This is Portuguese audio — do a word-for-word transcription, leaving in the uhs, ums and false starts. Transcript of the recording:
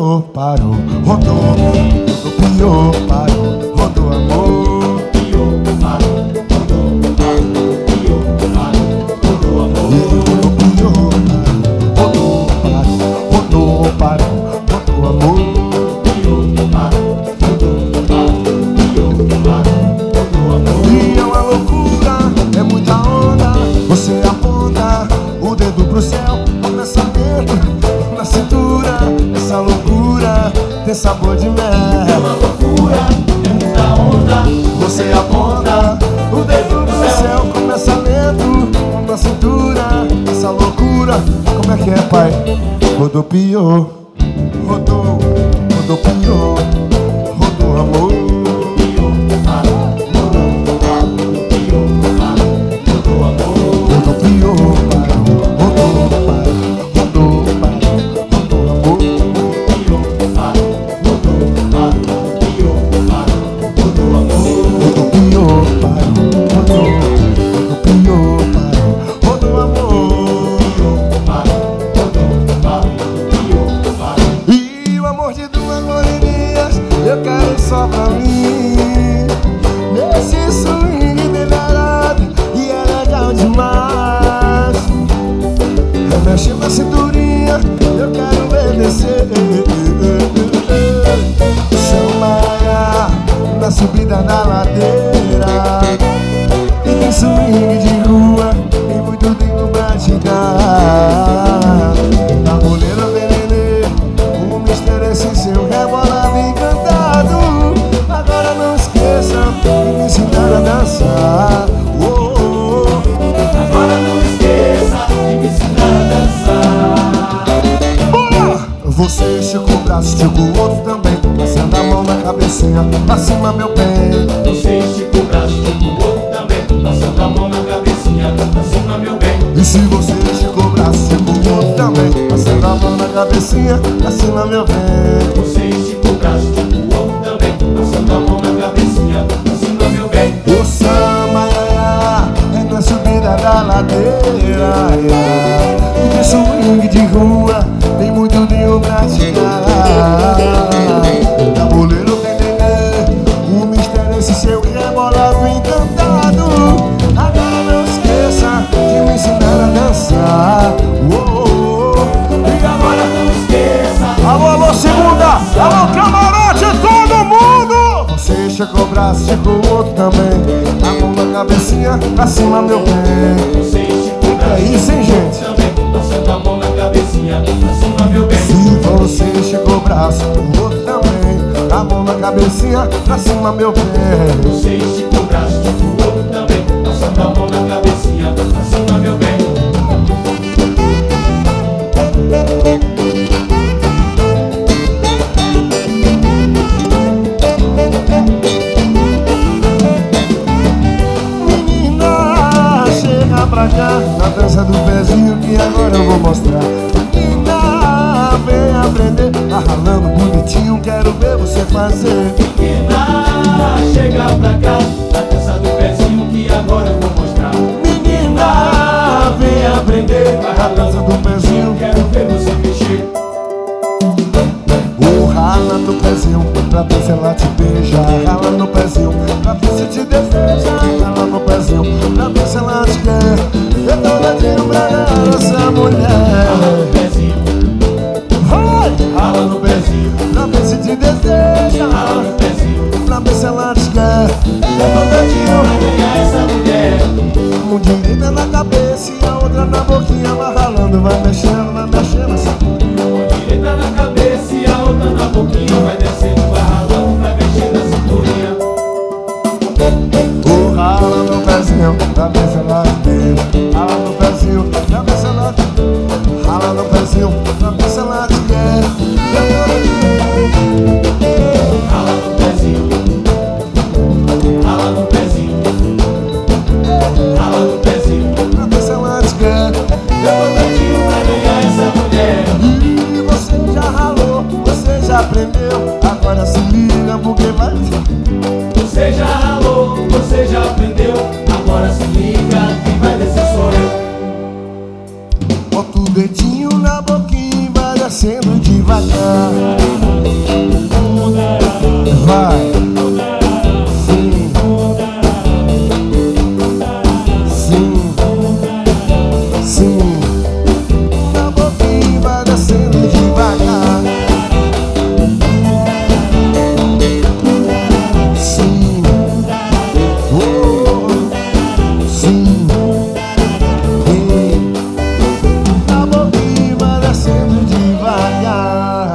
piou, parou, rodou. Rodopiou, parou, rodou amor. Piou, parou, rodou, parou, piou, parou, rodou amor. Rodopiou, parou, rodou, parou, rodou amor. Piou, parou, rodou, parou, piou, parou, rodou amor. E é uma loucura, é muita onda. Você aponta o dedo pro céu, o pensamento na cintura. Essa loucura tem sabor de mel. É uma loucura, é muita onda. Você aponta o dedo pro céu, começa lento na cintura. Essa loucura, como é que é, pai? Rodopiou, rodou, rodopiou, rodou amor. Piou, parou, rodou, parou, piou, parou, rodou amor. Rodopiou, parou, rodou, parou, rodou, parou, rodou amor. Piou, parou, rodou, parou, piou, parou, rodou amor. Rodopiou, parou, rodou, rodopiou, parou, rodou amor. Parou, rodou, parou, piou, parou. E o amor de duas loirinhas eu quero só pra mim. Nesse swing delarado e é legal demais. Remexe na cinturinha, eu quero obedecer. Chamaia na subida da ladeira. Em swing de rua, tem muito tempo pra te dar. Tabuleiro venenê, o mistério é esse seu rebolado encantado. Agora não esqueça de me ensinar a dançar. Oh, oh, oh. Agora não esqueça de me ensinar a dançar. Bora! Você estica o braço, estica o outro também. Passando a mão na cabecinha, pra cima meu bem. Você estica o braço, estica o outro também. Passando a mão na cabecinha, pra cima meu bem. E se você estica o braço, estica o outro também. Passando a mão na cabecinha, pra cima meu bem. Você estica o braço, estica o outro também. Passando a mão na cabecinha, pra cima meu bem. O samba é na subida da ladeira. De swing de rua, tem muito dinho pra tirar. Tabuleiro tem nenê, o mistério é esse seu rebolado encantado. Agora não esqueça de me ensinar a dançar. Oh, oh, oh. E agora não esqueça. Alô, alô, segunda! Alô, camarote, todo mundo! Você estica o braço, estica o outro também. A mão na cabecinha, pra cima meu bem. Você estica o braço, É isso, hein, gente? também. Passando a mão na cabecinha, pra cima meu bem. Se você estica o braço, o outro também. A mão na cabecinha, pra cima meu bem. Você estica o braço, estica o outro também. Passando a mão na cabecinha, pra cima meu bem. Menina, chega pra cá, na dança do pezinho que agora eu vou mostrar. Menina, vem aprender, tá ralando bonitinho, quero ver você fazer. Menina, chega pra cá, na dança do pezinho que agora eu vou mostrar. Menina, vem aprender, vai Dança ralando do do pezinho. quero ver você mexer. O rala no pezinho, pra ver se ela te beija. Rala no pezinho, pra ver se te deseja. Rala no pezinho, pra ver se ela te quer. Eu tô ladinho pra ganhar essa Rala mulher. no pezinho, Vai! rala no pezinho, Pra ver se te deseja. rala no pezinho. Pra ver se ela te quer. Eu tô Pra ladinho, ganhar essa mulher. um direita na cabeça e a outra na boquinha. Vai ralando, vai mexendo, vai mexendo assim. Uma direita na cabeça e a outra na boquinha. Vai descendo, vai ralando, vai mexendo a cinturinha. O rala no pezinho, pra ver se ela te beija. Rala no pezinho, pra ver se ela te quer. Rala no pezinho, pra ver se ela te quer. Eu tô ladinho. Rala no pezinho, rala no pezinho, rala no pezinho. Pra ver se ela te quer. Eu tô doidinho pra ganhar essa mulher. E você já ralou, você já aprendeu. Agora se liga porque vai. Você já ralou, você já aprendeu. Agora se liga, quem vai descer sou eu. Bota o dedinho na boquinha e vai descendo devagar. vai. Sim, sim, sim. Na boquinha vai descendo devagar. Sim, oh, sim, hey. Na boquinha vai descendo devagar.